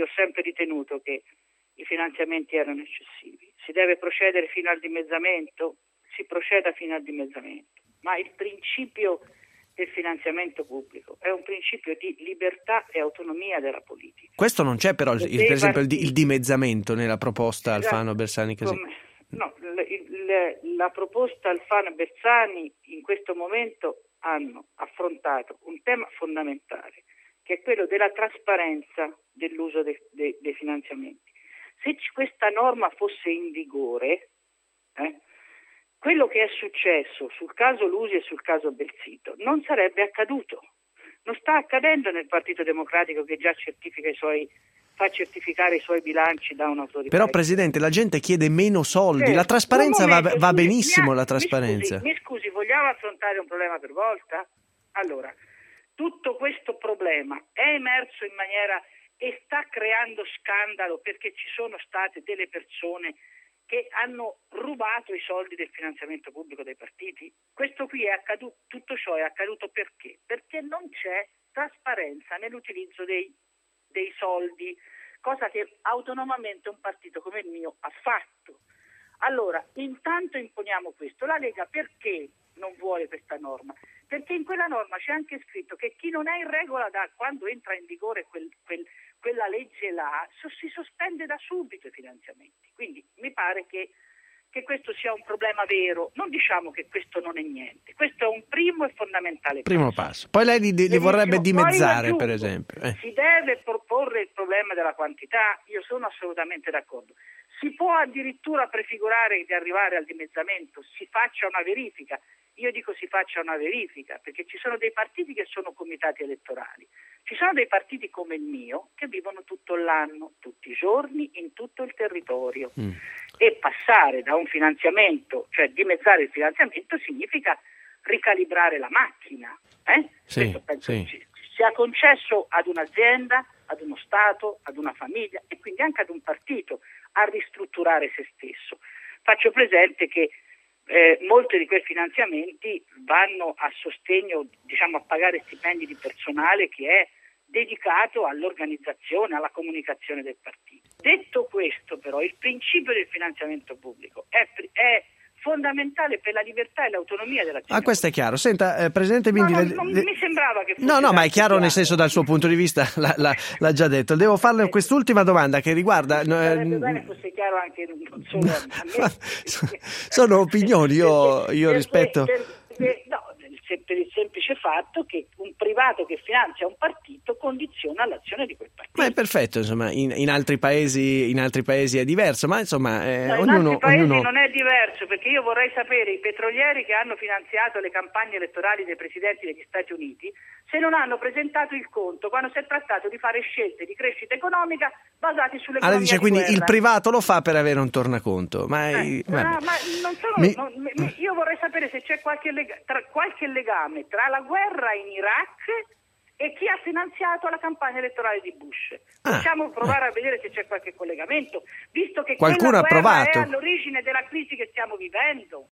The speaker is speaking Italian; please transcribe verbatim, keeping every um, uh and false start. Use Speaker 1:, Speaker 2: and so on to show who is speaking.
Speaker 1: io ho sempre ritenuto che i finanziamenti erano eccessivi. Si deve procedere fino al dimezzamento? Si proceda fino al dimezzamento, ma il principio del finanziamento pubblico è un principio di libertà e autonomia della politica.
Speaker 2: Questo non c'è però, il, per esempio, il, il dimezzamento nella proposta
Speaker 1: esatto.
Speaker 2: Alfano Bersani. Così.
Speaker 1: No, la, la, la proposta Alfano Bersani in questo momento hanno affrontato un tema fondamentale, che è quello della trasparenza dell'uso de, de, dei finanziamenti. Se questa norma fosse in vigore, eh, quello che è successo sul caso Lusi e sul caso Belsito non sarebbe accaduto. Non sta accadendo nel Partito Democratico, che già certifica i suoi, fa certificare i suoi bilanci da un'autorità.
Speaker 2: Però, Presidente, la gente chiede meno soldi. Eh, la trasparenza momento, va, va scusi, benissimo, ha, la trasparenza.
Speaker 1: Mi scusi, mi scusi, vogliamo affrontare un problema per volta? Allora, tutto questo problema è emerso in maniera e sta creando scandalo perché ci sono state delle persone che hanno rubato i soldi del finanziamento pubblico dei partiti. Questo qui è accaduto, tutto ciò è accaduto perché? Perché non c'è trasparenza nell'utilizzo dei, dei soldi, cosa che autonomamente un partito come il mio ha fatto. Allora, intanto imponiamo questo. La Lega perché non vuole questa norma? Perché in quella norma c'è anche scritto che chi non è in regola da quando entra in vigore quel, quel, quella legge là, si sospende da subito i finanziamenti. Quindi mi pare che, che questo sia un problema vero. Non diciamo che questo non è niente. Questo è un primo e fondamentale
Speaker 2: primo passo. passo. Poi lei li, li vorrebbe dimezzare, aggiungo, per esempio. Eh.
Speaker 1: Si deve proporre il problema della quantità. Io sono assolutamente d'accordo. Si può addirittura prefigurare di arrivare al dimezzamento, si faccia una verifica. Io dico si faccia una verifica, perché ci sono dei partiti che sono comitati elettorali, ci sono dei partiti come il mio che vivono tutto l'anno, tutti i giorni, in tutto il territorio. Mm. E passare da un finanziamento, cioè dimezzare il finanziamento, significa ricalibrare la macchina. Eh?
Speaker 2: Sì,
Speaker 1: Questo penso
Speaker 2: sì.
Speaker 1: che sia concesso ad un'azienda, ad uno Stato, ad una famiglia e quindi anche ad un partito a ristrutturare se stesso. Faccio presente che Eh, molti di quei finanziamenti vanno a sostegno, diciamo, a pagare stipendi di personale che è dedicato all'organizzazione, alla comunicazione del partito. Detto questo, però, il principio del finanziamento pubblico è, è fondamentale per la libertà e l'autonomia della città.
Speaker 2: Ah, questo è chiaro. Senta, eh, Presidente Bindi...
Speaker 1: No, no, non le... mi sembrava che fosse...
Speaker 2: No, no, ma è chiaro nel senso dal suo punto di vista, l'ha, l'ha, l'ha già detto. Devo farle quest'ultima domanda che riguarda...
Speaker 1: Sarebbe bene fosse chiaro anche non solo a me.
Speaker 2: Sono opinioni, io, io
Speaker 1: perché,
Speaker 2: rispetto...
Speaker 1: Perché, no, per il semplice fatto che un privato che finanzia un partito condiziona l'azione di quel partito.
Speaker 2: Ma è perfetto, insomma, in, in altri paesi in altri paesi è diverso, ma insomma eh,
Speaker 1: no,
Speaker 2: ognuno...
Speaker 1: in altri paesi
Speaker 2: ognuno...
Speaker 1: non è diverso, perché io vorrei sapere i petrolieri che hanno finanziato le campagne elettorali dei presidenti degli Stati Uniti se non hanno presentato il conto quando si è trattato di fare scelte di crescita economica basate sull'economia
Speaker 2: allora dice
Speaker 1: di
Speaker 2: quindi
Speaker 1: guerra.
Speaker 2: Il privato lo fa per avere un tornaconto, ma,
Speaker 1: eh,
Speaker 2: è...
Speaker 1: ah, ma non solo,
Speaker 2: Mi...
Speaker 1: non, mi, io vorrei sapere se c'è qualche, lega, tra, qualche legame tra la guerra in Iraq e chi ha finanziato la campagna elettorale di Bush. Possiamo ah, provare eh. a vedere se c'è qualche collegamento, visto che
Speaker 2: qualcuno
Speaker 1: quella
Speaker 2: ha
Speaker 1: guerra
Speaker 2: provato.
Speaker 1: è all'origine della crisi che stiamo vivendo.